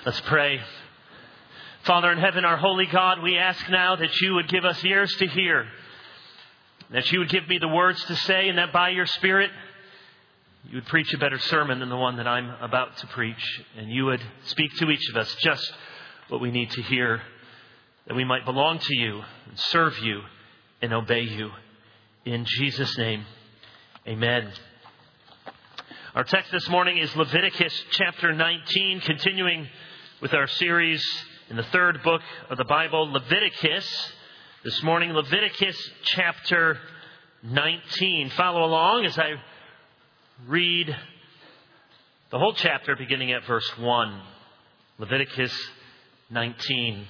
Let's pray. Father in heaven, our holy God, we ask now that you would give us ears to hear, that you would give me the words to say, and that by your Spirit, you would preach a better sermon than the one that I'm about to preach, and you would speak to each of us just what we need to hear, that we might belong to you and serve you and obey you. In Jesus' name, amen. Our text this morning is Leviticus chapter 19, continuing with our series in the third book of the Bible, Leviticus. This morning, Leviticus chapter 19. Follow along as I read the whole chapter beginning at verse 1. Leviticus 19.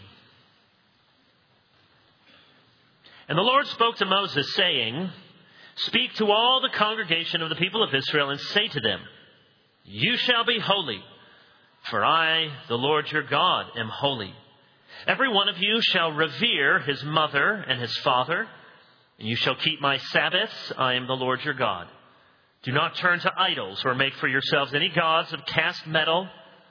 And the Lord spoke to Moses, saying, "Speak to all the congregation of the people of Israel and say to them, you shall be holy, for I, the Lord your God, am holy. Every one of you shall revere his mother and his father, and you shall keep my Sabbaths. I am the Lord your God. Do not turn to idols or make for yourselves any gods of cast metal.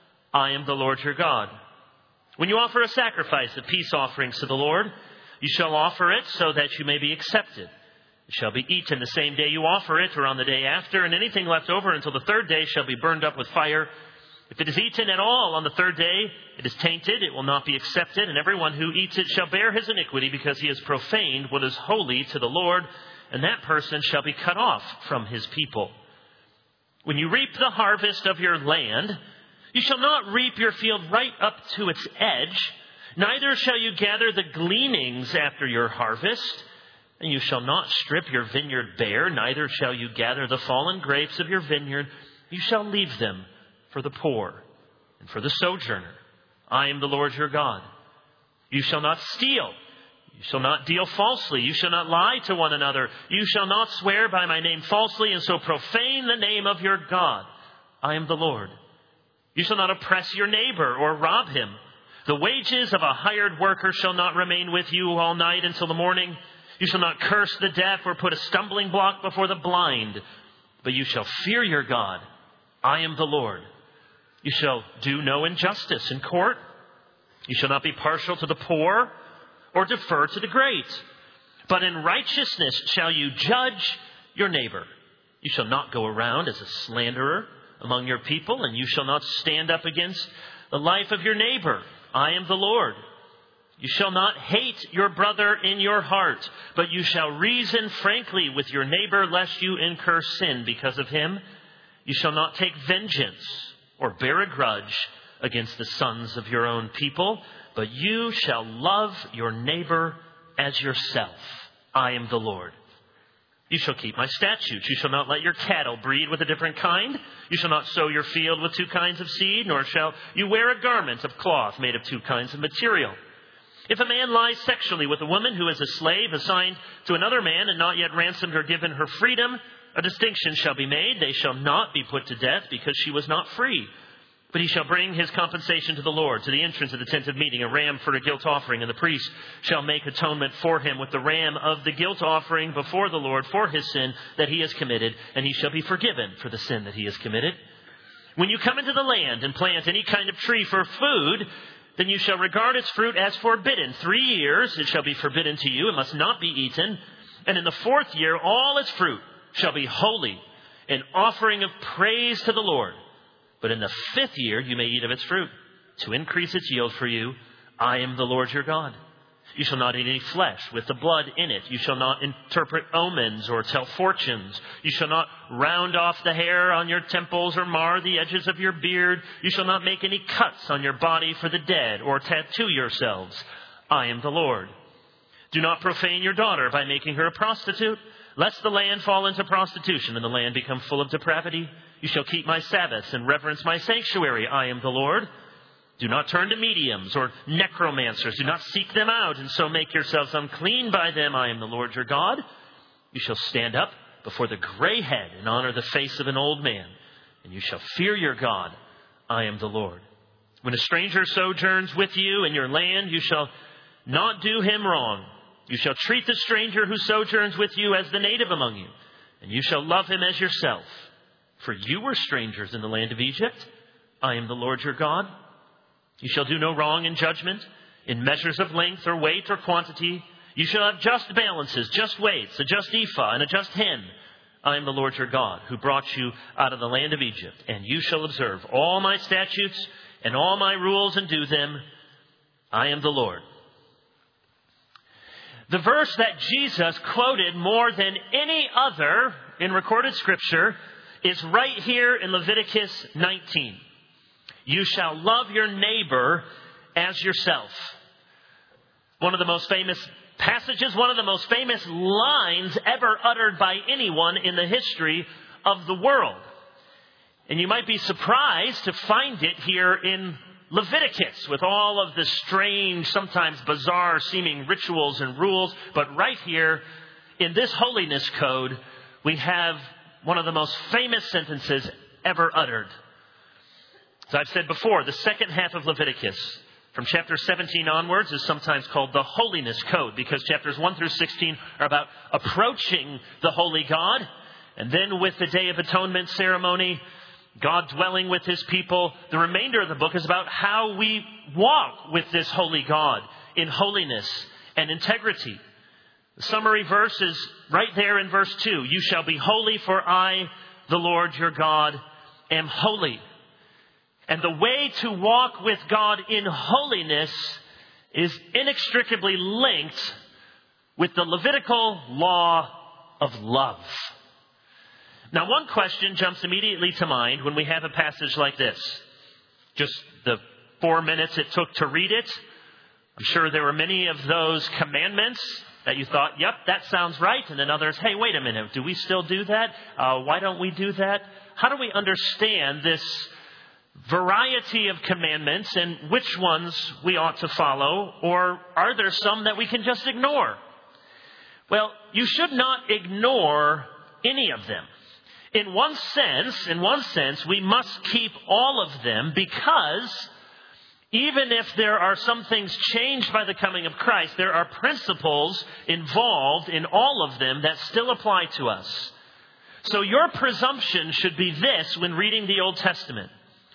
I am the Lord your God. When you offer a sacrifice of peace offerings to the Lord, you shall offer it so that you may be accepted. It shall be eaten the same day you offer it or on the day after, and anything left over until the third day shall be burned up with fire. If it is eaten at all on the third day, it is tainted, it will not be accepted, and everyone who eats it shall bear his iniquity because he has profaned what is holy to the Lord, and that person shall be cut off from his people. When you reap the harvest of your land, you shall not reap your field right up to its edge, neither shall you gather the gleanings after your harvest. And you shall not strip your vineyard bare, neither shall you gather the fallen grapes of your vineyard. You shall leave them for the poor and for the sojourner. I am the Lord your God. You shall not steal. You shall not deal falsely. You shall not lie to one another. You shall not swear by my name falsely and so profane the name of your God. I am the Lord. You shall not oppress your neighbor or rob him. The wages of a hired worker shall not remain with you all night until the morning. You shall not curse the deaf or put a stumbling block before the blind, but you shall fear your God. I am the Lord. You shall do no injustice in court. You shall not be partial to the poor or defer to the great, but in righteousness shall you judge your neighbor. You shall not go around as a slanderer among your people, and you shall not stand up against the life of your neighbor. I am the Lord. You shall not hate your brother in your heart, but you shall reason frankly with your neighbor, lest you incur sin because of him. You shall not take vengeance or bear a grudge against the sons of your own people, but you shall love your neighbor as yourself. I am the Lord. You shall keep my statutes. You shall not let your cattle breed with a different kind. You shall not sow your field with two kinds of seed, nor shall you wear a garment of cloth made of two kinds of material. If a man lies sexually with a woman who is a slave assigned to another man and not yet ransomed or given her freedom, a distinction shall be made. They shall not be put to death because she was not free. But he shall bring his compensation to the Lord, to the entrance of the tent of meeting, a ram for a guilt offering, and the priest shall make atonement for him with the ram of the guilt offering before the Lord for his sin that he has committed, and he shall be forgiven for the sin that he has committed. When you come into the land and plant any kind of tree for food, then you shall regard its fruit as forbidden. 3 years it shall be forbidden to you. It must not be eaten. And in the 4th year, all its fruit shall be holy, an offering of praise to the Lord. But in the 5th year, you may eat of its fruit, to increase its yield for you. I am the Lord your God. You shall not eat any flesh with the blood in it. You shall not interpret omens or tell fortunes. You shall not round off the hair on your temples or mar the edges of your beard. You shall not make any cuts on your body for the dead or tattoo yourselves. I am the Lord. Do not profane your daughter by making her a prostitute, lest the land fall into prostitution and the land become full of depravity. You shall keep my Sabbaths and reverence my sanctuary. I am the Lord. Do not turn to mediums or necromancers. Do not seek them out and so make yourselves unclean by them. I am the Lord your God. You shall stand up before the gray head and honor the face of an old man. And you shall fear your God. I am the Lord. When a stranger sojourns with you in your land, you shall not do him wrong. You shall treat the stranger who sojourns with you as the native among you, and you shall love him as yourself. For you were strangers in the land of Egypt. I am the Lord your God. You shall do no wrong in judgment, in measures of length or weight or quantity. You shall have just balances, just weights, a just ephah and a just hin. I am the Lord your God, who brought you out of the land of Egypt. And you shall observe all my statutes and all my rules and do them. I am the Lord. The verse that Jesus quoted more than any other in recorded Scripture is right here in Leviticus 19. You shall love your neighbor as yourself. One of the most famous passages, one of the most famous lines ever uttered by anyone in the history of the world. And you might be surprised to find it here in Leviticus with all of the strange, sometimes bizarre seeming rituals and rules. But right here in this holiness code, we have one of the most famous sentences ever uttered. As I've said before, the second half of Leviticus, from chapter 17 onwards, is sometimes called the Holiness Code, because chapters 1 through 16 are about approaching the holy God. And then with the Day of Atonement ceremony, God dwelling with his people, the remainder of the book is about how we walk with this holy God in holiness and integrity. The summary verse is right there in verse 2. You shall be holy, for I, the Lord your God, am holy. And the way to walk with God in holiness is inextricably linked with the Levitical law of love. Now, one question jumps immediately to mind when we have a passage like this. Just the 4 minutes it took to read it. I'm sure there were many of those commandments that you thought, yep, that sounds right. And then others, hey, wait a minute, do we still do that? Why don't we do that? How do we understand this variety of commandments and which ones we ought to follow? Or are there some that we can just ignore? Well, you should not ignore any of them. In one sense, we must keep all of them, because even if there are some things changed by the coming of Christ, there are principles involved in all of them that still apply to us. So your presumption should be this when reading the Old Testament.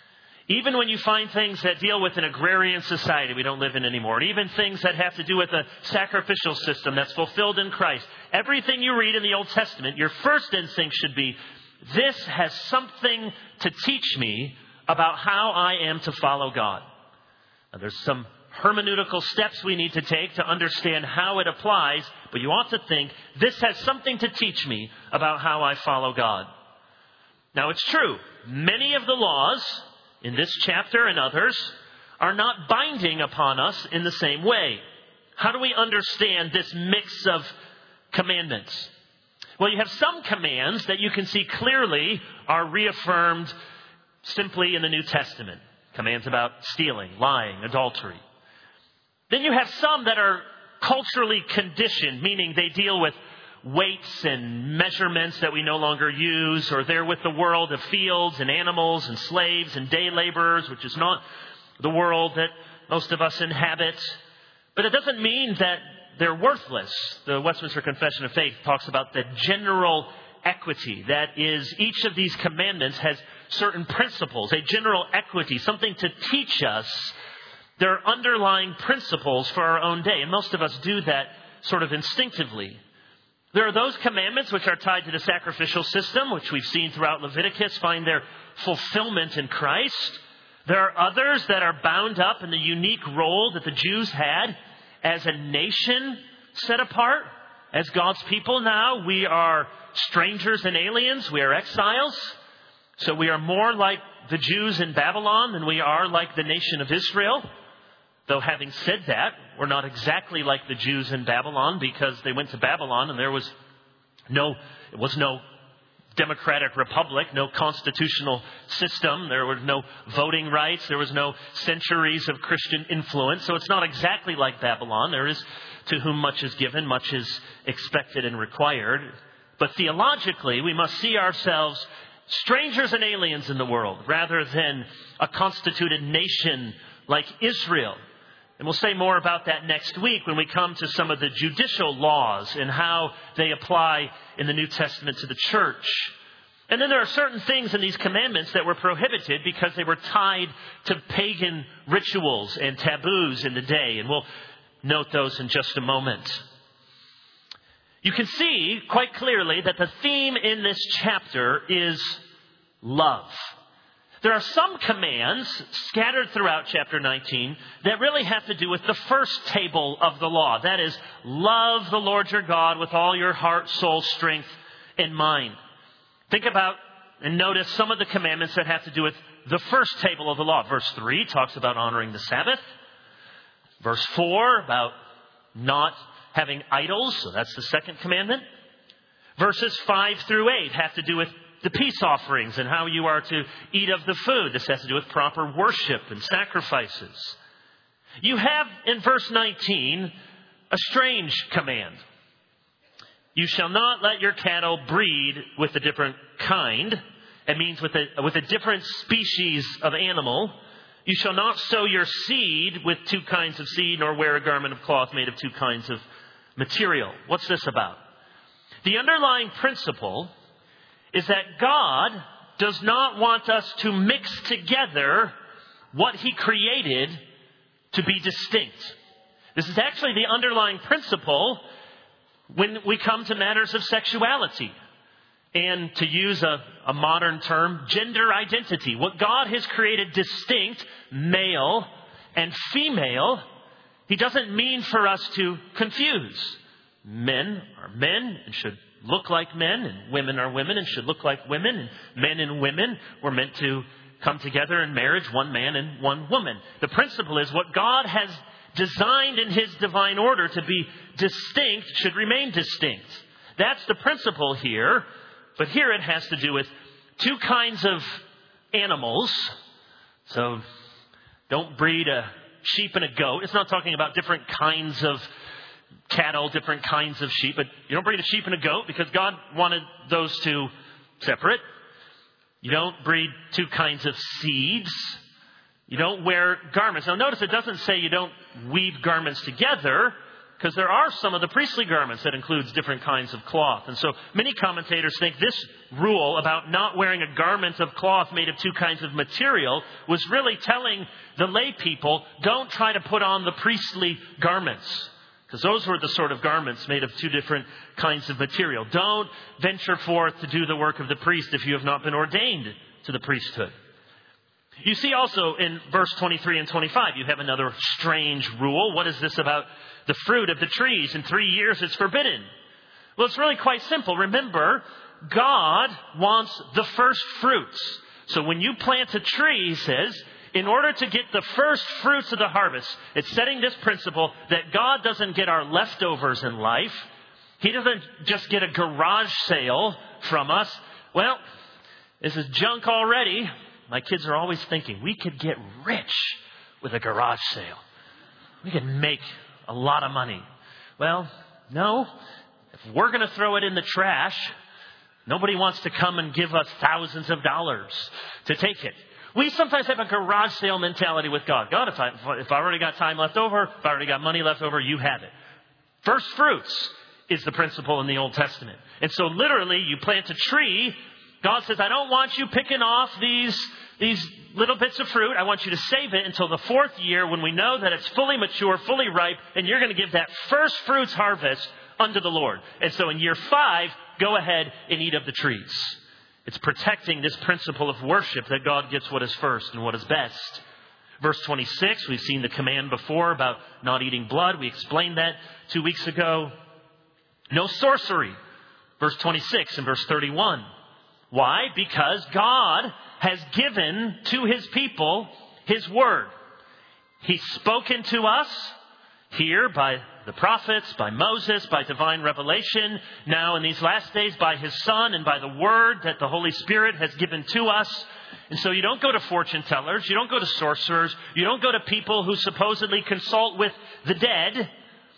Even when you find things that deal with an agrarian society we don't live in anymore, and even things that have to do with a sacrificial system that's fulfilled in Christ, everything you read in the Old Testament, your first instinct should be, this has something to teach me about how I am to follow God. Now, there's some hermeneutical steps we need to take to understand how it applies, but you ought to think, this has something to teach me about how I follow God. Now, it's true, many of the laws in this chapter and others are not binding upon us in the same way. How do we understand this mix of commandments? Well, you have some commands that you can see clearly are reaffirmed simply in the New Testament. Commands about stealing, lying, adultery. Then you have some that are culturally conditioned, meaning they deal with weights and measurements that we no longer use, or they're with the world of fields and animals and slaves and day laborers, which is not the world that most of us inhabit. But it doesn't mean that they're worthless. The Westminster Confession of Faith talks about the general equity. That is, each of these commandments has certain principles, a general equity, something to teach us. There are underlying principles for our own day, and most of us do that sort of instinctively. There are those commandments which are tied to the sacrificial system, which we've seen throughout Leviticus, find their fulfillment in Christ. There are others that are bound up in the unique role that the Jews had as a nation set apart. As God's people now, we are strangers and aliens. We are exiles. So we are more like the Jews in Babylon than we are like the nation of Israel. Though having said that, we're not exactly like the Jews in Babylon, because they went to Babylon and there was no democratic republic, no constitutional system. There were no voting rights. There was no centuries of Christian influence. So it's not exactly like Babylon. There is, to whom much is given, much is expected and required. But theologically, we must see ourselves strangers and aliens in the world, rather than a constituted nation like Israel. And we'll say more about that next week when we come to some of the judicial laws and how they apply in the New Testament to the church. And then there are certain things in these commandments that were prohibited because they were tied to pagan rituals and taboos in the day. And we'll note those in just a moment. You can see quite clearly that the theme in this chapter is love. There are some commands scattered throughout chapter 19 that really have to do with the first table of the law. That is, love the Lord your God with all your heart, soul, strength, and mind. Think about and notice some of the commandments that have to do with the first table of the law. Verse 3 talks about honoring the Sabbath. Verse 4 about not having idols. So that's the second commandment. Verses 5 through 8 have to do with the peace offerings and how you are to eat of the food. This has to do with proper worship and sacrifices. You have in verse 19 a strange command. You shall not let your cattle breed with a different kind. It means with a different species of animal. You shall not sow your seed with two kinds of seed, nor wear a garment of cloth made of two kinds of material. What's this about? The underlying principle is that God does not want us to mix together what He created to be distinct. This is actually the underlying principle when we come to matters of sexuality. And to use a modern term, gender identity. What God has created distinct, male and female, He doesn't mean for us to confuse. Men are men and should look like men, and women are women and should look like women, and men and women were meant to come together in marriage, one man and one woman. The principle is what God has designed in His divine order to be distinct should remain distinct. That's the principle here. But here it has to do with two kinds of animals. So don't breed a sheep and a goat. It's not talking about different kinds of cattle, different kinds of sheep. But you don't breed a sheep and a goat because God wanted those two separate. You don't breed two kinds of seeds. You don't wear garments. Now notice it doesn't say you don't weave garments together, because there are some of the priestly garments that includes different kinds of cloth. And so many commentators think this rule about not wearing a garment of cloth made of two kinds of material was really telling the lay people, don't try to put on the priestly garments. Because those were the sort of garments made of two different kinds of material. Don't venture forth to do the work of the priest if you have not been ordained to the priesthood. You see also in verse 23 and 25, you have another strange rule. What is this about the fruit of the trees? In 3 years it's forbidden. Well, it's really quite simple. Remember, God wants the first fruits. So when you plant a tree, He says, in order to get the first fruits of the harvest, it's setting this principle that God doesn't get our leftovers in life. He doesn't just get a garage sale from us. Well, this is junk already. My kids are always thinking, we could get rich with a garage sale. We could make a lot of money. Well, no. If we're going to throw it in the trash, nobody wants to come and give us thousands of dollars to take it. We sometimes have a garage sale mentality with God. God, if I already got time left over, if I already got money left over, you have it. First fruits is the principle in the Old Testament. And so literally, you plant a tree. God says, I don't want you picking off these little bits of fruit. I want you to save it until the 4th year when we know that it's fully mature, fully ripe, and you're going to give that first fruits harvest unto the Lord. And so in year 5, go ahead and eat of the trees. It's protecting this principle of worship that God gets what is first and what is best. Verse 26, we've seen the command before about not eating blood. We explained that 2 weeks ago. No sorcery. Verse 26 and verse 31. Why? Because God has given to His people His word. He's spoken to us here by the prophets, by Moses, by divine revelation. Now in these last days by His Son and by the word that the Holy Spirit has given to us. And so you don't go to fortune tellers. You don't go to sorcerers. You don't go to people who supposedly consult with the dead.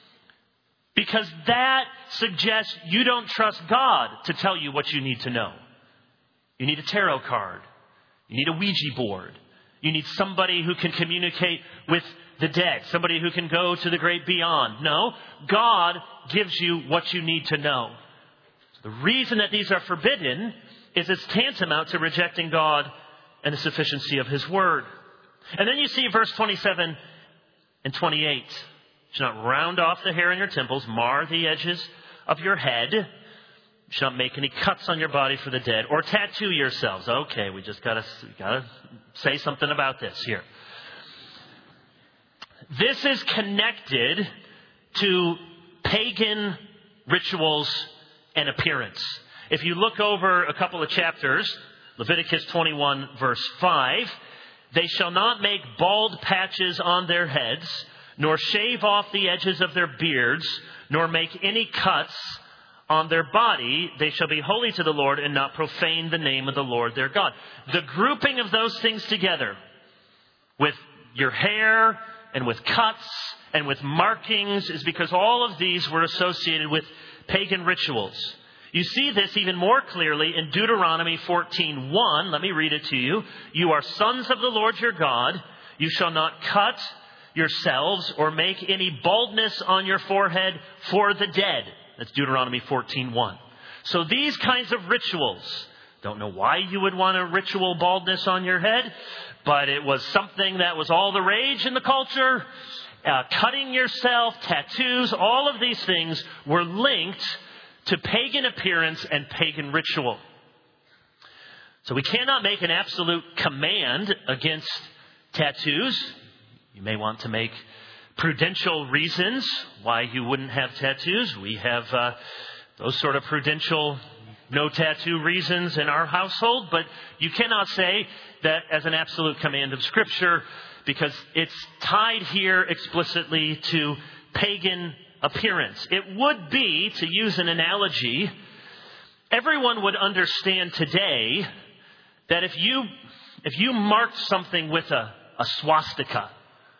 Because that suggests you don't trust God to tell you what you need to know. You need a tarot card. You need a Ouija board. You need somebody who can communicate with the dead. Somebody who can go to the great beyond. No, God gives you what you need to know. So the reason that these are forbidden is it's tantamount to rejecting God and the sufficiency of His Word. And then you see verse 27 and 28. You shall not round off the hair in your temples, mar the edges of your head. You shall not make any cuts on your body for the dead, or tattoo yourselves. Okay, we just gotta say something about this here. This is connected to pagan rituals and appearance. If you look over a couple of chapters, Leviticus 21 verse 5, they shall not make bald patches on their heads, nor shave off the edges of their beards, nor make any cuts on their body. They shall be holy to the Lord and not profane the name of the Lord their God. The grouping of those things together with your hair and with cuts and with markings is because all of these were associated with pagan rituals. You see this even more clearly in Deuteronomy 14:1. Let me read it to you. You are sons of the Lord your God. You shall not cut yourselves or make any baldness on your forehead for the dead. That's Deuteronomy 14:1. So these kinds of rituals, don't know why you would want a ritual baldness on your head, but it was something that was all the rage in the culture. Cutting yourself, tattoos, all of these things were linked to pagan appearance and pagan ritual. So we cannot make an absolute command against tattoos. You may want to make prudential reasons why you wouldn't have tattoos. We have those sort of prudential no tattoo reasons in our household, but you cannot say that as an absolute command of Scripture because it's tied here explicitly to pagan appearance. It would be, to use an analogy, everyone would understand today that if you marked something with a swastika,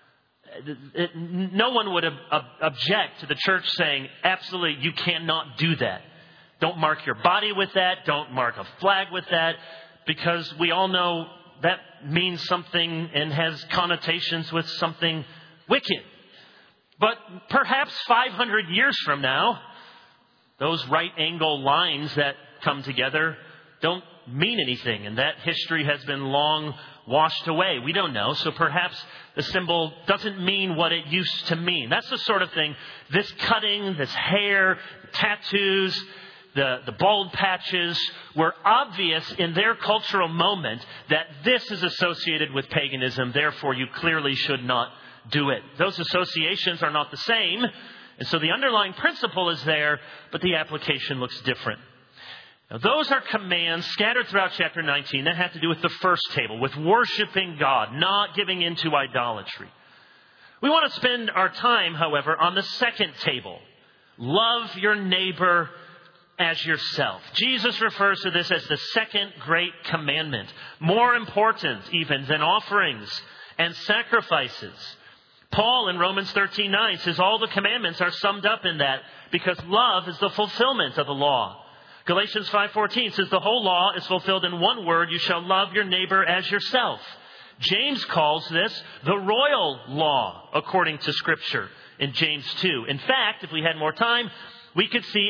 no one would object to the church saying, absolutely, you cannot do that. Don't mark your body with that. Don't mark a flag with that. Because we all know that means something and has connotations with something wicked. But perhaps 500 years from now, those right angle lines that come together don't mean anything. And that history has been long washed away. We don't know. So perhaps the symbol doesn't mean what it used to mean. That's the sort of thing, this cutting, this hair, tattoos, the bald patches were obvious in their cultural moment that this is associated with paganism. Therefore, you clearly should not do it. Those associations are not the same. And so the underlying principle is there, but the application looks different. Now, those are commands scattered throughout chapter 19 that have to do with the first table, with worshiping God, not giving in to idolatry. We want to spend our time, however, on the second table. Love your neighbor as yourself. Jesus refers to this as the second great commandment, more important even than offerings and sacrifices. Paul in Romans 13:9 says all the commandments are summed up in that because love is the fulfillment of the law. Galatians 5:14 says the whole law is fulfilled in one word, you shall love your neighbor as yourself. James calls this the royal law according to Scripture in James 2. In fact, if we had more time, we could see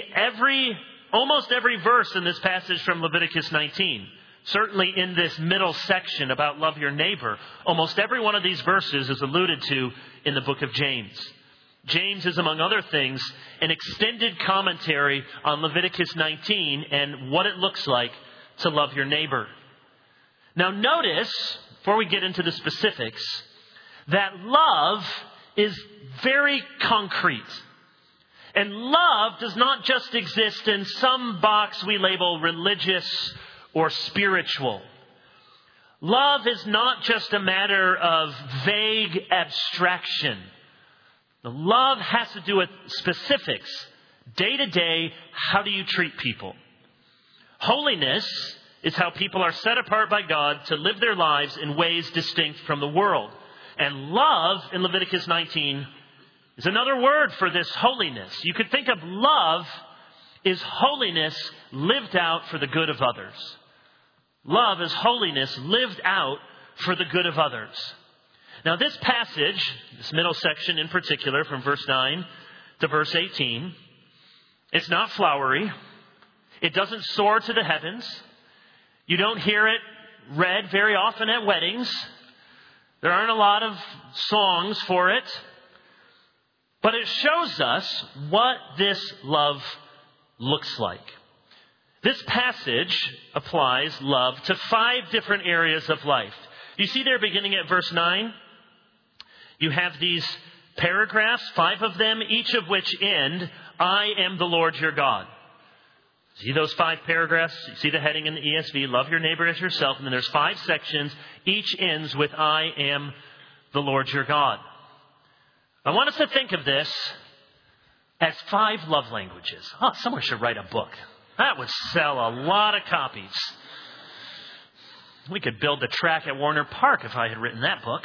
almost every verse in this passage from Leviticus 19. Certainly in this middle section about love your neighbor, almost every one of these verses is alluded to in the book of James. James is, among other things, an extended commentary on Leviticus 19 and what it looks like to love your neighbor. Now notice, before we get into the specifics, that love is very concrete. And love does not just exist in some box we label religious or spiritual. Love is not just a matter of vague abstraction. The love has to do with specifics. Day to day, how do you treat people? Holiness is how people are set apart by God to live their lives in ways distinct from the world. And love in Leviticus 19 is another word for this holiness. You could think of love is holiness lived out for the good of others. Love is holiness lived out for the good of others. Now this passage, this middle section in particular, from verse 9 to verse 18, it's not flowery. It doesn't soar to the heavens. You don't hear it read very often at weddings. There aren't a lot of songs for it. But it shows us what this love looks like. This passage applies love to 5 different areas of life. You see there beginning at verse 9, you have these paragraphs, 5 of them, each of which end, I am the Lord your God. See those 5 paragraphs? You see the heading in the ESV, love your neighbor as yourself. And then there's 5 sections. Each ends with I am the Lord your God. I want us to think of this as 5 love languages. Oh, someone should write a book. That would sell a lot of copies. We could build the track at Warner Park if I had written that book.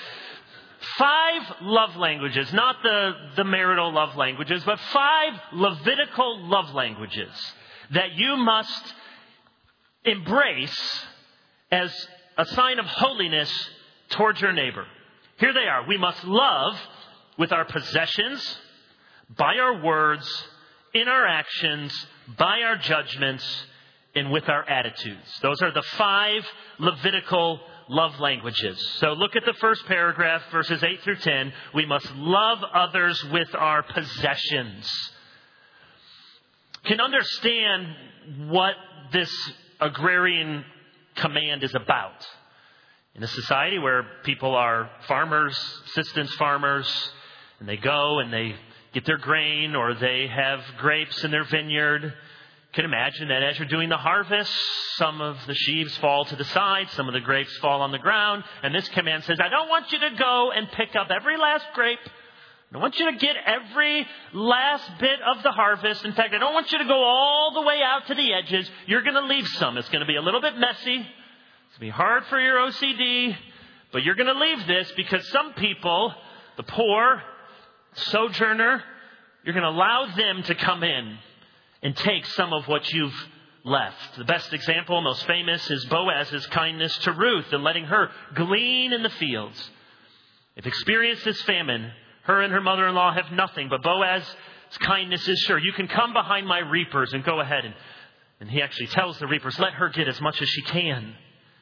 5 love languages, not the marital love languages, but 5 Levitical love languages that you must embrace as a sign of holiness towards your neighbor. Here they are. We must love with our possessions, by our words, in our actions, by our judgments, and with our attitudes. Those are the 5 Levitical love languages. So look at the first paragraph, verses 8 through 10. We must love others with our possessions. Can understand what this agrarian command is about. In a society where people are farmers, subsistence farmers, and they go and they get their grain or they have grapes in their vineyard. You can imagine that as you're doing the harvest, some of the sheaves fall to the side, some of the grapes fall on the ground. And this command says, I don't want you to go and pick up every last grape. I don't want you to get every last bit of the harvest. In fact, I don't want you to go all the way out to the edges. You're going to leave some. It's going to be a little bit messy. It's going to be hard for your OCD. But you're going to leave this because some people, the poor, sojourner, you're going to allow them to come in and take some of what you've left. The best example, most famous, is Boaz's kindness to Ruth and letting her glean in the fields. If experienced this famine, her and her mother-in-law have nothing, but Boaz's kindness is sure. You can come behind my reapers and go ahead. And he actually tells the reapers, let her get as much as she can.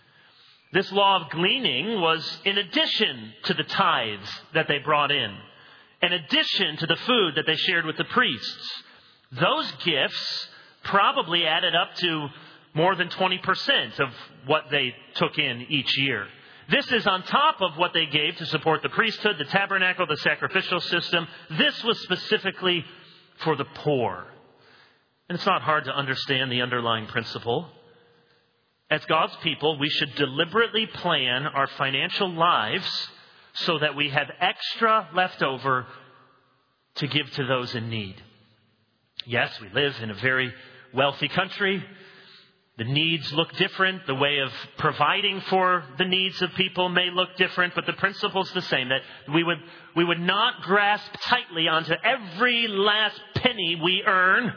This law of gleaning was in addition to the tithes that they brought in addition to the food that they shared with the priests. Those gifts probably added up to more than 20% of what they took in each year. This is on top of what they gave to support the priesthood, the tabernacle, the sacrificial system. This was specifically for the poor. And it's not hard to understand the underlying principle. As God's people, we should deliberately plan our financial lives so that we have extra left over to give to those in need. Yes, we live in a very wealthy country. The needs look different. The way of providing for the needs of people may look different, but the principle's the same, that we would not grasp tightly onto every last penny we earn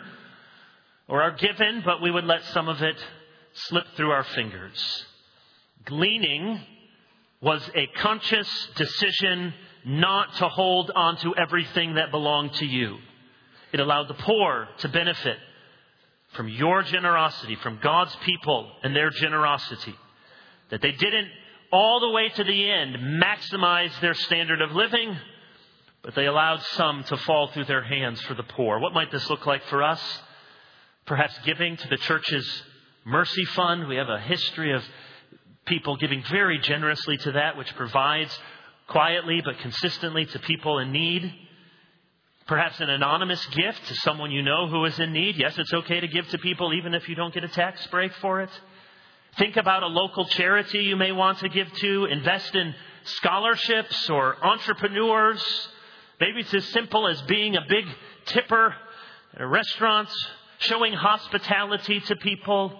or are given, but we would let some of it slip through our fingers. Gleaning was a conscious decision not to hold on to everything that belonged to you. It allowed the poor to benefit from your generosity, from God's people and their generosity. That they didn't all the way to the end maximize their standard of living, but they allowed some to fall through their hands for the poor. What might this look like for us? Perhaps giving to the church's mercy fund. We have a history of people giving very generously to that, which provides quietly but consistently to people in need. Perhaps an anonymous gift to someone you know who is in need. Yes, it's okay to give to people even if you don't get a tax break for it. Think about a local charity you may want to give to. Invest in scholarships or entrepreneurs. Maybe it's as simple as being a big tipper at a restaurant, showing hospitality to people.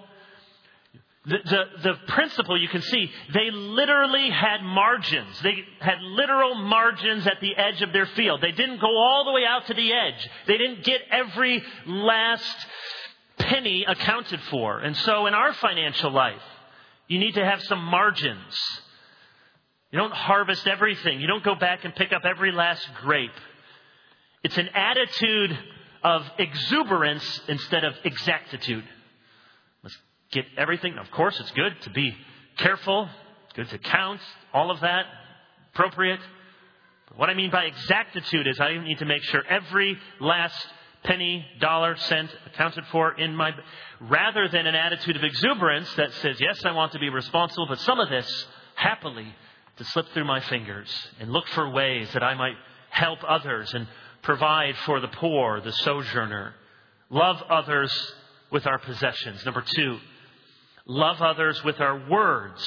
The principle, you can see, they literally had margins. They had literal margins at the edge of their field. They didn't go all the way out to the edge. They didn't get every last penny accounted for. And so in our financial life, you need to have some margins. You don't harvest everything. You don't go back and pick up every last grape. It's an attitude of exuberance instead of exactitude. get everything. Of course, it's good to be careful, good to count, all of that, appropriate. But what I mean by exactitude is I need to make sure every last penny, dollar, cent accounted for in my... Rather than an attitude of exuberance that says, yes, I want to be responsible, but some of this, happily, to slip through my fingers and look for ways that I might help others and provide for the poor, the sojourner. Love others with our possessions. Number 2, love others with our words.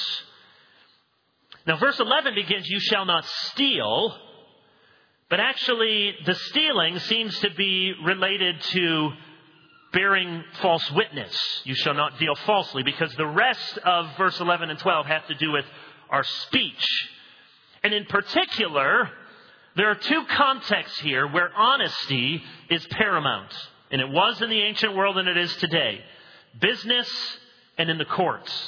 Now, verse 11 begins, you shall not steal. But actually, the stealing seems to be related to bearing false witness. You shall not deal falsely, because the rest of verse 11 and 12 have to do with our speech. And in particular, there are 2 contexts here where honesty is paramount. And it was in the ancient world and it is today. Business and in the courts.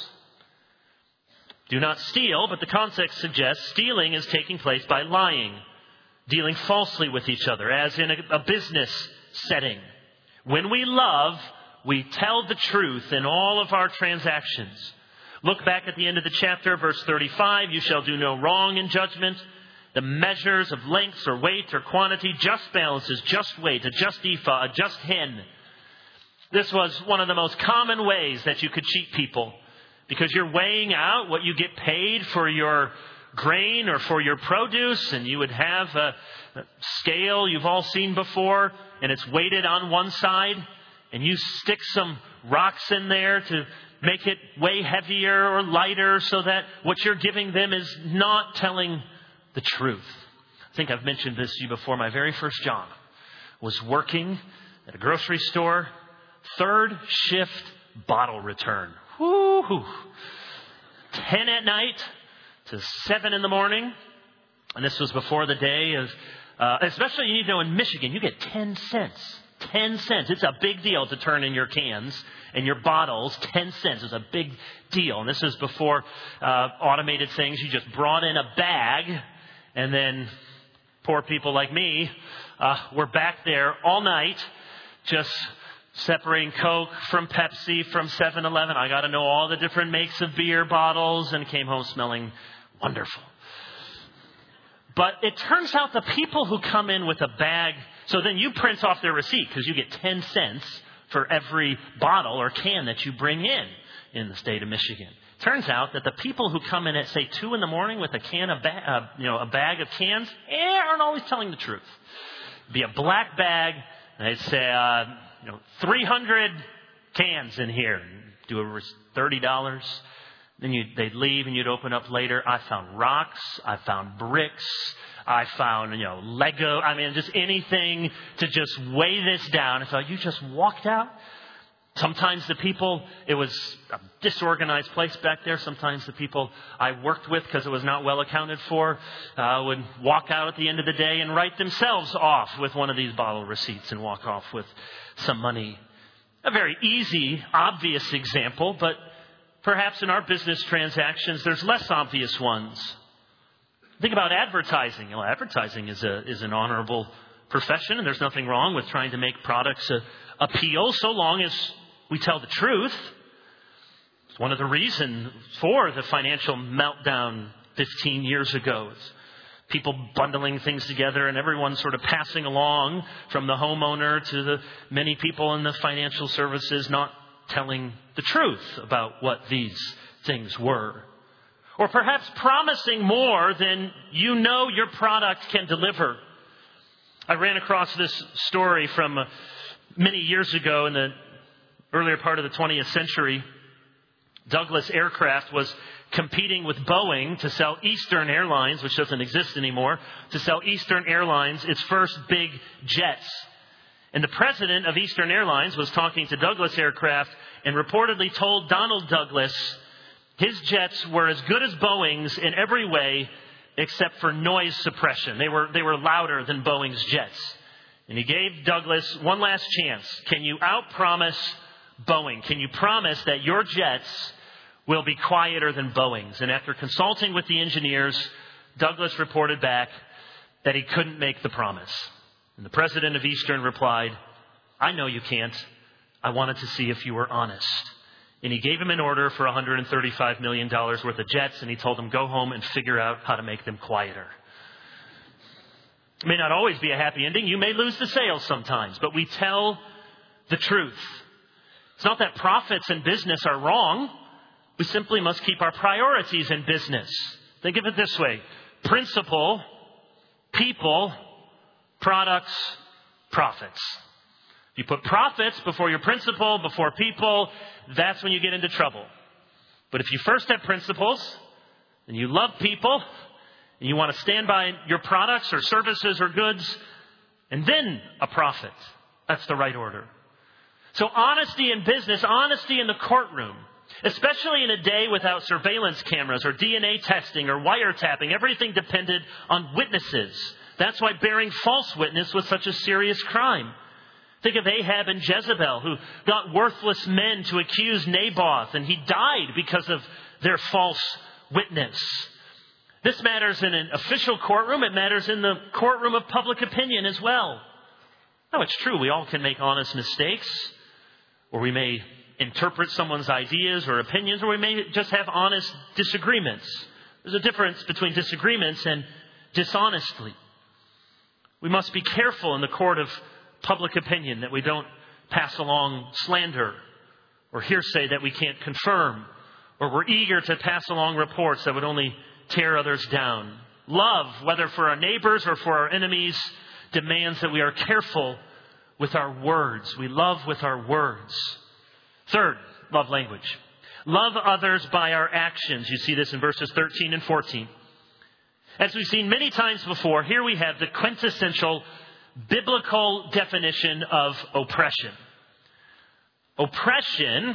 Do not steal, but the context suggests stealing is taking place by lying. Dealing falsely with each other, as in a business setting. When we love, we tell the truth in all of our transactions. Look back at the end of the chapter, verse 35. You shall do no wrong in judgment. The measures of lengths or weight or quantity, just balances, just weight, a just ephah, a just hin. This was one of the most common ways that you could cheat people, because you're weighing out what you get paid for your grain or for your produce, and you would have a scale you've all seen before, and it's weighted on one side, and you stick some rocks in there to make it weigh heavier or lighter so that what you're giving them is not telling the truth. I think I've mentioned this to you before. My very first job was working at a grocery store, 3rd shift bottle return. Woo-hoo. 10 at night to 7 in the morning. And this was before the day of, especially you need to know in Michigan, you get 10 cents. 10 cents. It's a big deal to turn in your cans and your bottles. 10 cents is a big deal. And this is before automated things. You just brought in a bag, and then poor people like me were back there all night just separating Coke from Pepsi from 7-Eleven. I got to know all the different makes of beer bottles, and came home smelling wonderful. But it turns out the people who come in with a bag, so then you print off their receipt because you get 10 cents for every bottle or can that you bring in the state of Michigan. Turns out that the people who come in at, say, 2 in the morning with a bag of cans, aren't always telling the truth. It'd be a black bag, and they'd say, 300 cans in here. Do it $30. Then they'd leave, and you'd open up later. I found rocks. I found bricks. I found, Lego. I mean, just anything to just weigh this down. I thought, you just walked out? Sometimes the people, it was a disorganized place back there. Sometimes the people I worked with, because it was not well accounted for, would walk out at the end of the day and write themselves off with one of these bottle receipts and walk off with some money. A very easy, obvious example, but perhaps in our business transactions, there's less obvious ones. Think about advertising. Advertising is an honorable profession, and there's nothing wrong with trying to make products appeal so long as we tell the truth. It's one of the reasons for the financial meltdown 15 years ago. It's people bundling things together and everyone sort of passing along, from the homeowner to the many people in the financial services, not telling the truth about what these things were. Or perhaps promising more than your product can deliver. I ran across this story from many years ago in the earlier part of the 20th century. Douglas Aircraft was competing with Boeing to sell Eastern Airlines, which doesn't exist anymore, to sell Eastern Airlines its first big jets. And the president of Eastern Airlines was talking to Douglas Aircraft and reportedly told Donald Douglas his jets were as good as Boeing's in every way except for noise suppression. They were louder than Boeing's jets. And he gave Douglas one last chance. Can you outpromise Boeing? Can you promise that your jets will be quieter than Boeing's? And after consulting with the engineers, Douglas reported back that he couldn't make the promise. And the president of Eastern replied, I know you can't. I wanted to see if you were honest. And he gave him an order for $135 million worth of jets, and he told him, go home and figure out how to make them quieter. It may not always be a happy ending. You may lose the sale sometimes, but we tell the truth. It's not that profits in business are wrong. We simply must keep our priorities in business. Think of it this way. Principle, people, products, profits. You put profits before your principle, before people, that's when you get into trouble. But if you first have principles, and you love people, and you want to stand by your products or services or goods, and then a profit, that's the right order. So honesty in business, honesty in the courtroom, especially in a day without surveillance cameras or DNA testing or wiretapping, everything depended on witnesses. That's why bearing false witness was such a serious crime. Think of Ahab and Jezebel, who got worthless men to accuse Naboth, and he died because of their false witness. This matters in an official courtroom. It matters in the courtroom of public opinion as well. Now, it's true, we all can make honest mistakes, or we may interpret someone's ideas or opinions, or we may just have honest disagreements. There's a difference between disagreements and dishonesty. We must be careful in the court of public opinion that we don't pass along slander or hearsay that we can't confirm, or we're eager to pass along reports that would only tear others down. Love, whether for our neighbors or for our enemies, demands that we are careful with our words. We love with our words. Third, love language. Love others by our actions. You see this in verses 13 and 14. As we've seen many times before, here we have the quintessential biblical definition of oppression. Oppression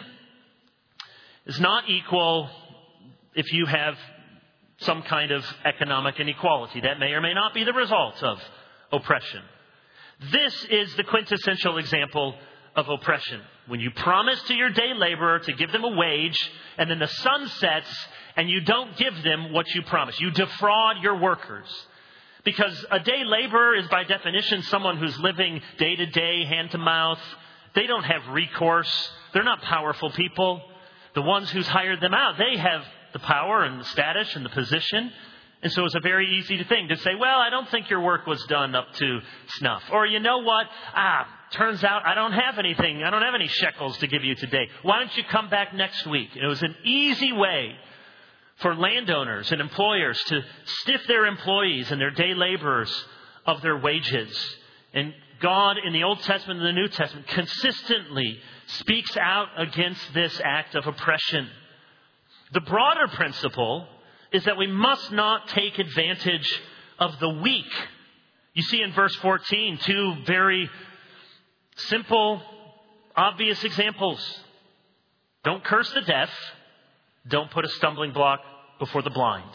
is not equal if you have some kind of economic inequality. That may or may not be the result of oppression. This is the quintessential example of oppression. When you promise to your day laborer to give them a wage, and then the sun sets and you don't give them what you promised. You defraud your workers. Because a day laborer is by definition someone who's living day to day, hand to mouth. They don't have recourse. They're not powerful people. The ones who's hired them out, they have the power and the status and the position. And so it's a very easy thing to say, well, I don't think your work was done up to snuff. Or you know what? Turns out I don't have anything. I don't have any shekels to give you today. Why don't you come back next week? It was an easy way for landowners and employers to stiff their employees and their day laborers of their wages. And God in the Old Testament and the New Testament consistently speaks out against this act of oppression. The broader principle is that we must not take advantage of the weak. You see in verse 14, two very simple, obvious examples. Don't curse the deaf. Don't put a stumbling block before the blind.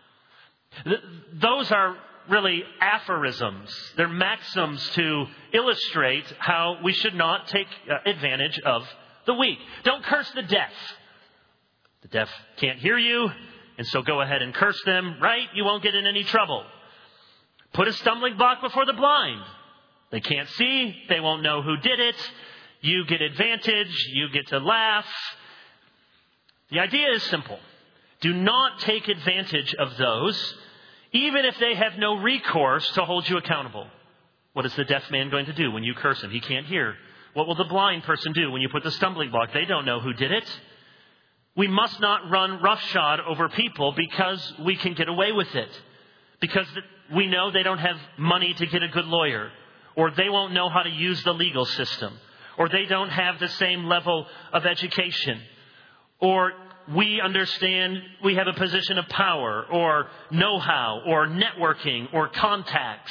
Those are really aphorisms. They're maxims to illustrate how we should not take advantage of the weak. Don't curse the deaf. The deaf can't hear you, and so go ahead and curse them, right? You won't get in any trouble. Put a stumbling block before the blind. They can't see. They won't know who did it. You get advantage. You get to laugh. The idea is simple. Do not take advantage of those, even if they have no recourse to hold you accountable. What is the deaf man going to do when you curse him? He can't hear. What will the blind person do when you put the stumbling block? They don't know who did it. We must not run roughshod over people because we can get away with it. Because we know they don't have money to get a good lawyer. Or they won't know how to use the legal system. Or they don't have the same level of education. Or we understand we have a position of power or know-how or networking or contacts.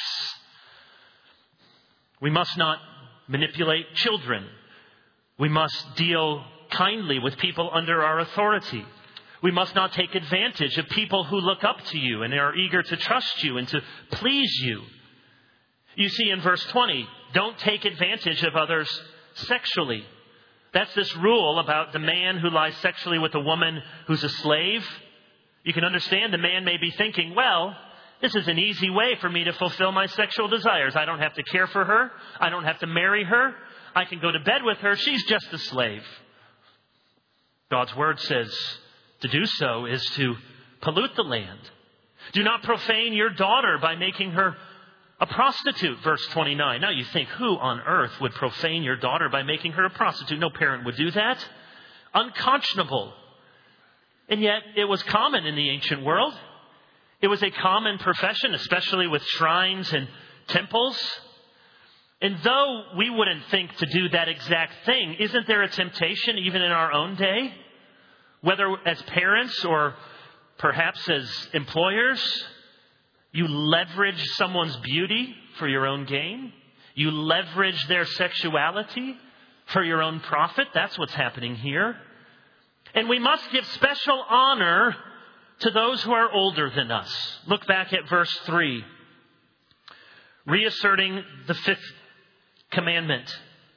We must not manipulate children. We must deal kindly with people under our authority. We must not take advantage of people who look up to you and are eager to trust you and to please you. You see in verse 20, don't take advantage of others sexually. That's this rule about the man who lies sexually with a woman who's a slave. You can understand the man may be thinking, well, this is an easy way for me to fulfill my sexual desires. I don't have to care for her. I don't have to marry her. I can go to bed with her. She's just a slave. God's word says to do so is to pollute the land. Do not profane your daughter by making her a prostitute, verse 29. Now you think, who on earth would profane your daughter by making her a prostitute? No parent would do that. Unconscionable. And yet it was common in the ancient world. It was a common profession, especially with shrines and temples. And though we wouldn't think to do that exact thing, isn't there a temptation even in our own day? Whether as parents or perhaps as employers, you leverage someone's beauty for your own gain. You leverage their sexuality for your own profit. That's what's happening here. And we must give special honor to those who are older than us. Look back at verse 3. Reasserting the fifth commandment.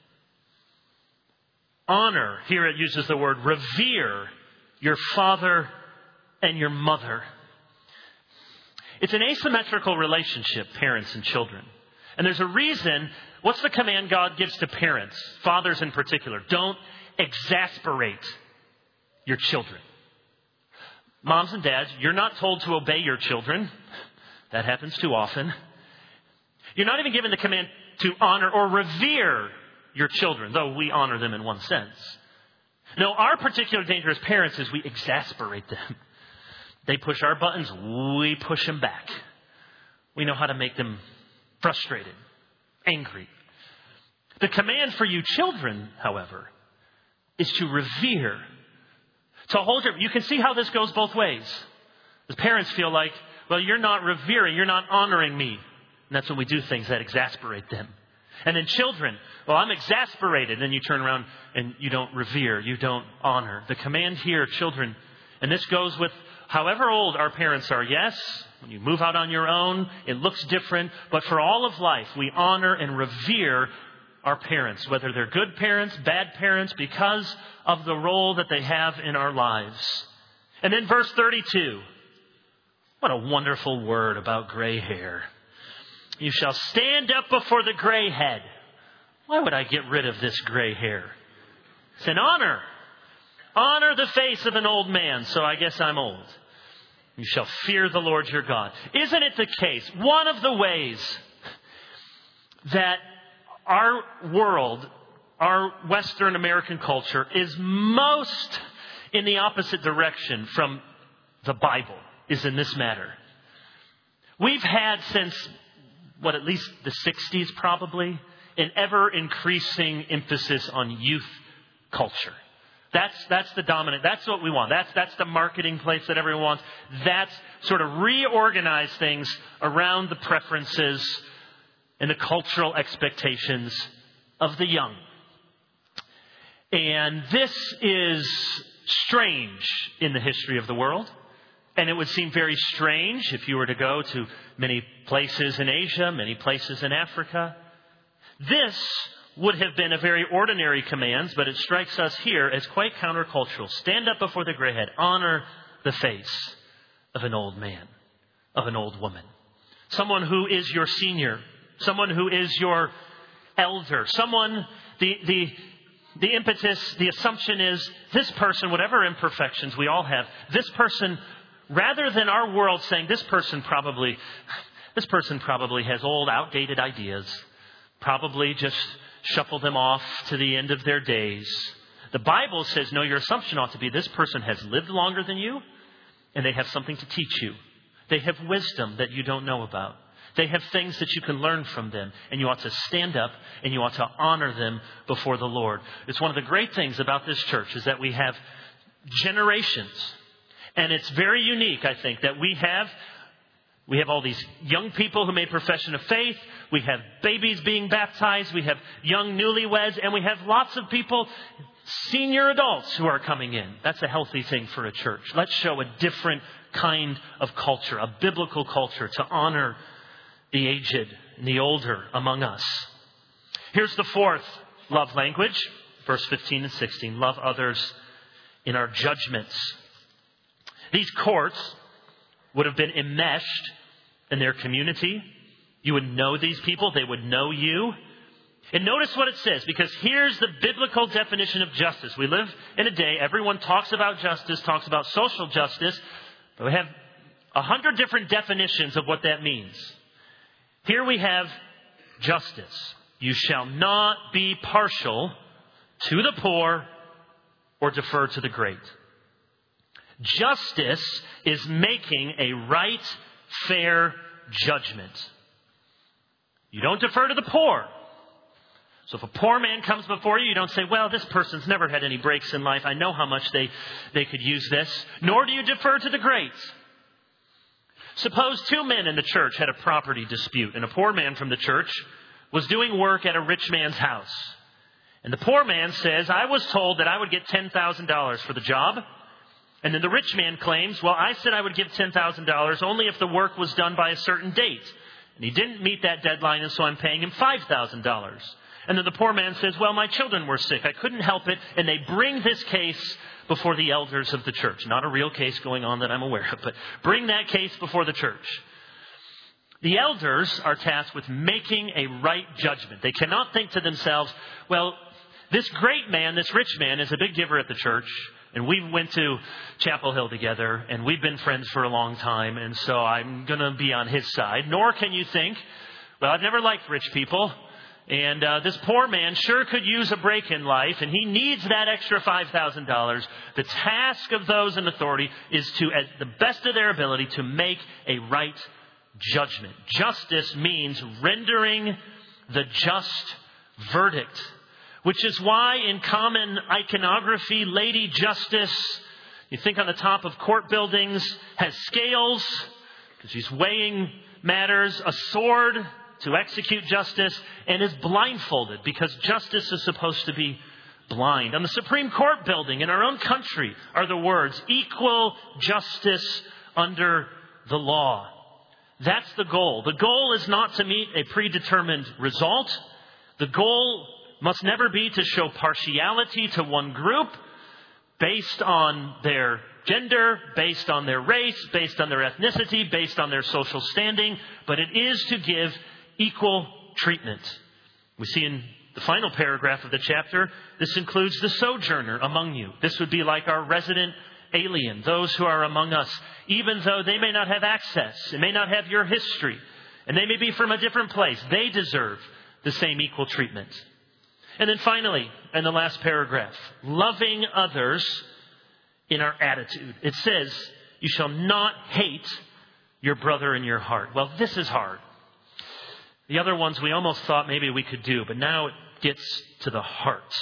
Honor, here it uses the word revere your father and your mother. It's an asymmetrical relationship, parents and children. And there's a reason. What's the command God gives to parents, fathers in particular? Don't exasperate your children. Moms and dads, you're not told to obey your children. That happens too often. You're not even given the command to honor or revere your children, though we honor them in one sense. No, our particular danger as parents is we exasperate them. They push our buttons, we push them back. We know how to make them frustrated, angry. The command for you children, however, is to revere. To hold your, you can see how this goes both ways. The parents feel like, well, you're not revering, you're not honoring me. And that's when we do things that exasperate them. And then children, well, I'm exasperated. And then you turn around and you don't revere, you don't honor. The command here, children, and this goes with however old our parents are. Yes, when you move out on your own, it looks different. But for all of life, we honor and revere our parents, whether they're good parents, bad parents, because of the role that they have in our lives. And then verse 32. What a wonderful word about gray hair. You shall stand up before the gray head. Why would I get rid of this gray hair? It's an honor. Honor the face of an old man, so I guess I'm old. You shall fear the Lord your God. Isn't it the case? One of the ways that our world, our Western American culture, is most in the opposite direction from the Bible is in this matter. We've had since, at least the 60s probably, an ever-increasing emphasis on youth culture. That's the dominant. That's what we want. That's the marketing place that everyone wants. That's sort of reorganize things around the preferences and the cultural expectations of the young. And this is strange in the history of the world. And it would seem very strange if you were to go to many places in Asia, many places in Africa. This would have been a very ordinary command, but it strikes us here as quite countercultural. Stand up before the gray head. Honor the face of an old man, of an old woman. Someone who is your senior. Someone who is your elder. Someone, the impetus, the assumption is this person, whatever imperfections we all have, this person, rather than our world saying this person probably has old, outdated ideas, probably just shuffle them off to the end of their days. The Bible says, no, your assumption ought to be this person has lived longer than you and they have something to teach you. They have wisdom that you don't know about. They have things that you can learn from them, and you ought to stand up and you ought to honor them before the Lord. It's one of the great things about this church is that we have generations. And it's very unique, I think, that we have all these young people who made profession of faith. We have babies being baptized. We have young newlyweds. And we have lots of people, senior adults, who are coming in. That's a healthy thing for a church. Let's show a different kind of culture, a biblical culture, to honor the aged and the older among us. Here's the fourth love language, verse 15 and 16. Love others in our judgments. These courts would have been enmeshed in their community. You would know these people. They would know you. And notice what it says, because here's the biblical definition of justice. We live in a day, everyone talks about justice, talks about social justice, but we have 100 different definitions of what that means. Here we have justice. You shall not be partial to the poor or defer to the great. Justice is making a right, fair judgment. You don't defer to the poor. So if a poor man comes before you, you don't say, well, this person's never had any breaks in life. I know how much they could use this. Nor do you defer to the great. Suppose two men in the church had a property dispute, and a poor man from the church was doing work at a rich man's house. And the poor man says, I was told that I would get $10,000 for the job. And then the rich man claims, well, I said I would give $10,000 only if the work was done by a certain date. And he didn't meet that deadline, and so I'm paying him $5,000. And then the poor man says, well, my children were sick. I couldn't help it. And they bring this case before the elders of the church. Not a real case going on that I'm aware of, but bring that case before the church. The elders are tasked with making a right judgment. They cannot think to themselves, well, this great man, this rich man, is a big giver at the church. And we went to Chapel Hill together, and we've been friends for a long time, and so I'm going to be on his side. Nor can you think, well, I've never liked rich people, and this poor man sure could use a break in life, and he needs that extra $5,000. The task of those in authority is to, at the best of their ability, to make a right judgment. Justice means rendering the just verdict. Which is why in common iconography, Lady Justice, you think on the top of court buildings, has scales, because she's weighing matters, a sword to execute justice, and is blindfolded, because justice is supposed to be blind. On the Supreme Court building in our own country are the words, equal justice under the law. That's the goal. The goal is not to meet a predetermined result. The goal must never be to show partiality to one group based on their gender, based on their race, based on their ethnicity, based on their social standing, but it is to give equal treatment. We see in the final paragraph of the chapter, this includes the sojourner among you. This would be like our resident alien, those who are among us, even though they may not have access, they may not have your history, and they may be from a different place. They deserve the same equal treatment. And then finally, in the last paragraph, loving others in our attitude. It says, you shall not hate your brother in your heart. Well, this is hard. The other ones we almost thought maybe we could do, but now it gets to the heart.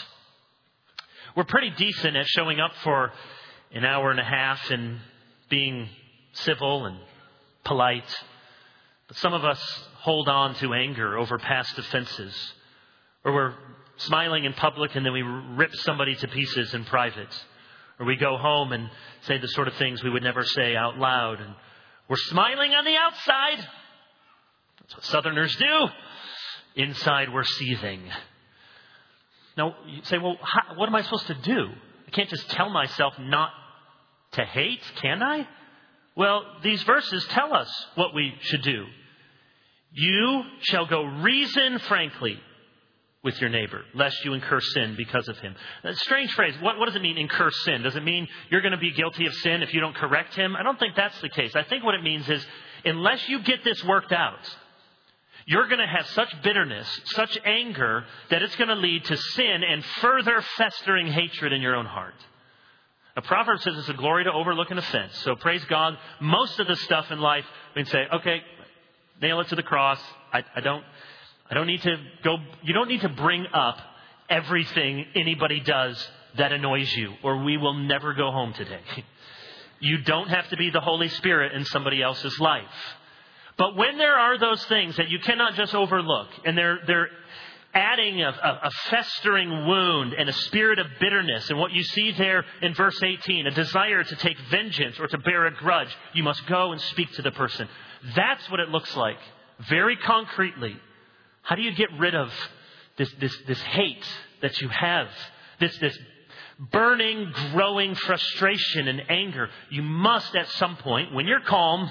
We're pretty decent at showing up for an hour and a half and being civil and polite. But some of us hold on to anger over past offenses. Or we're smiling in public and then we rip somebody to pieces in private. Or we go home and say the sort of things we would never say out loud. And we're smiling on the outside. That's what Southerners do. Inside we're seething. Now you say, well, what am I supposed to do? I can't just tell myself not to hate, can I? Well, these verses tell us what we should do. You shall go reason frankly with your neighbor, lest you incur sin because of him. A strange phrase. What does it mean, incur sin? Does it mean you're going to be guilty of sin if you don't correct him? I don't think that's the case. I think what it means is, unless you get this worked out, you're going to have such bitterness, such anger, that it's going to lead to sin and further festering hatred in your own heart. A proverb says it's a glory to overlook an offense. So praise God, most of the stuff in life, we can say, okay, nail it to the cross. I don't need to go. You don't need to bring up everything anybody does that annoys you, or we will never go home today. You don't have to be the Holy Spirit in somebody else's life. But when there are those things that you cannot just overlook, and they're adding a festering wound and a spirit of bitterness, and what you see there in verse 18, a desire to take vengeance or to bear a grudge, you must go and speak to the person. That's what it looks like, very concretely. How do you get rid of this hate that you have, this burning, growing frustration and anger? You must, at some point, when you're calm,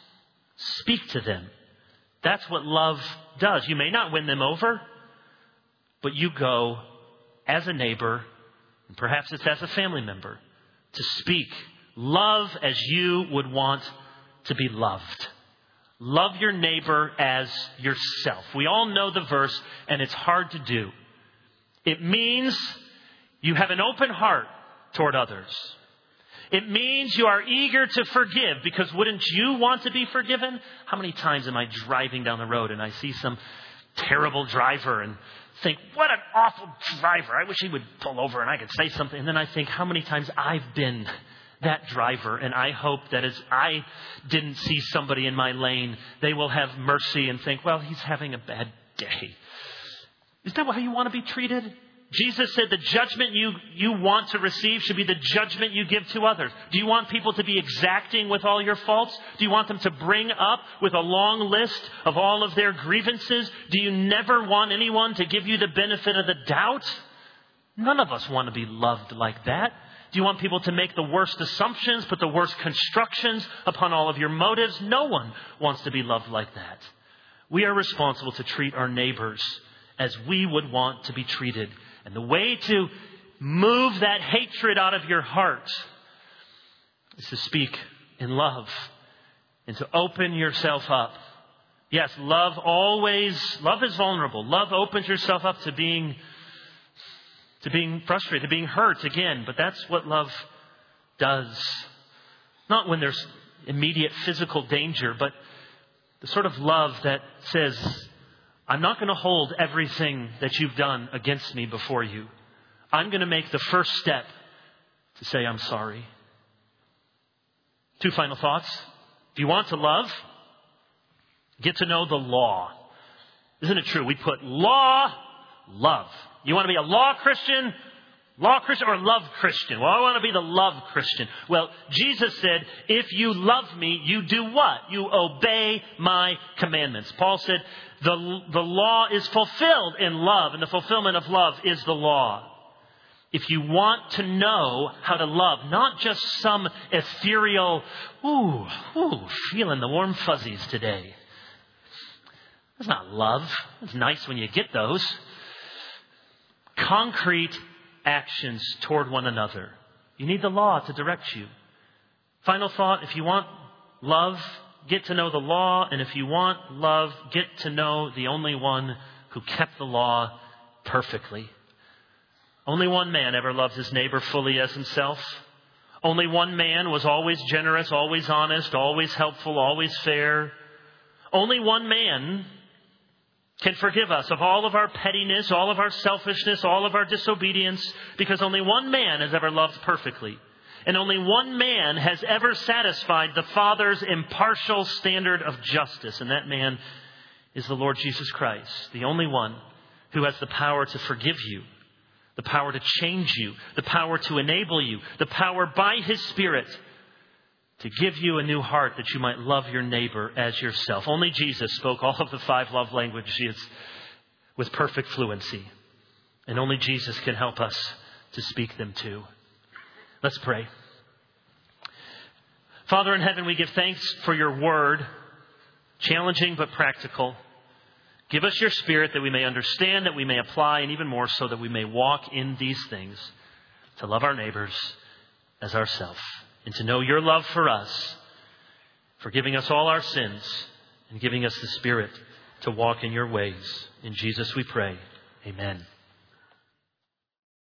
speak to them. That's what love does. You may not win them over, but you go as a neighbor, and perhaps it's as a family member, to speak love as you would want to be loved. Love your neighbor as yourself. We all know the verse, and it's hard to do. It means you have an open heart toward others. It means you are eager to forgive, because wouldn't you want to be forgiven? How many times am I driving down the road and I see some terrible driver and think, what an awful driver. I wish he would pull over and I could say something. And then I think how many times I've been that driver, and I hope that as I didn't see somebody in my lane, they will have mercy and think, well, he's having a bad day. Is that how you want to be treated? Jesus said the judgment you want to receive should be the judgment you give to others. Do you want people to be exacting with all your faults? Do you want them to bring up with a long list of all of their grievances? Do you never want anyone to give you the benefit of the doubt? None of us want to be loved like that. Do you want people to make the worst assumptions, put the worst constructions upon all of your motives? No one wants to be loved like that. We are responsible to treat our neighbors as we would want to be treated. And the way to move that hatred out of your heart is to speak in love and to open yourself up. Yes, love is vulnerable. Love opens yourself up to being frustrated, to being hurt again. But that's what love does. Not when there's immediate physical danger, but the sort of love that says, I'm not going to hold everything that you've done against me before you. I'm going to make the first step to say I'm sorry. 2 final thoughts. If you want to love, get to know the law. Isn't it true? We put law, love. You want to be a law Christian or love Christian? Well, I want to be the love Christian. Well, Jesus said, if you love me, you do what? You obey my commandments. Paul said, the law is fulfilled in love, and the fulfillment of love is the law. If you want to know how to love, not just some ethereal, feeling the warm fuzzies today. That's not love. It's nice when you get those. Concrete actions toward one another. You need the law to direct you. Final thought, if you want love, get to know the law. And if you want love, get to know the only one who kept the law perfectly. Only one man ever loved his neighbor fully as himself. Only one man was always generous, always honest, always helpful, always fair. Only one man can forgive us of all of our pettiness, all of our selfishness, all of our disobedience, because only one man has ever loved perfectly. And only one man has ever satisfied the Father's impartial standard of justice. And that man is the Lord Jesus Christ, the only one who has the power to forgive you, the power to change you, the power to enable you, the power by His Spirit to give you a new heart that you might love your neighbor as yourself. Only Jesus spoke all of the 5 love languages with perfect fluency. And only Jesus can help us to speak them too. Let's pray. Father in heaven, we give thanks for your word, challenging but practical. Give us your Spirit that we may understand, that we may apply, and even more so that we may walk in these things to love our neighbors as ourselves. And to know your love for us, forgiving us all our sins, and giving us the Spirit to walk in your ways. In Jesus we pray. Amen.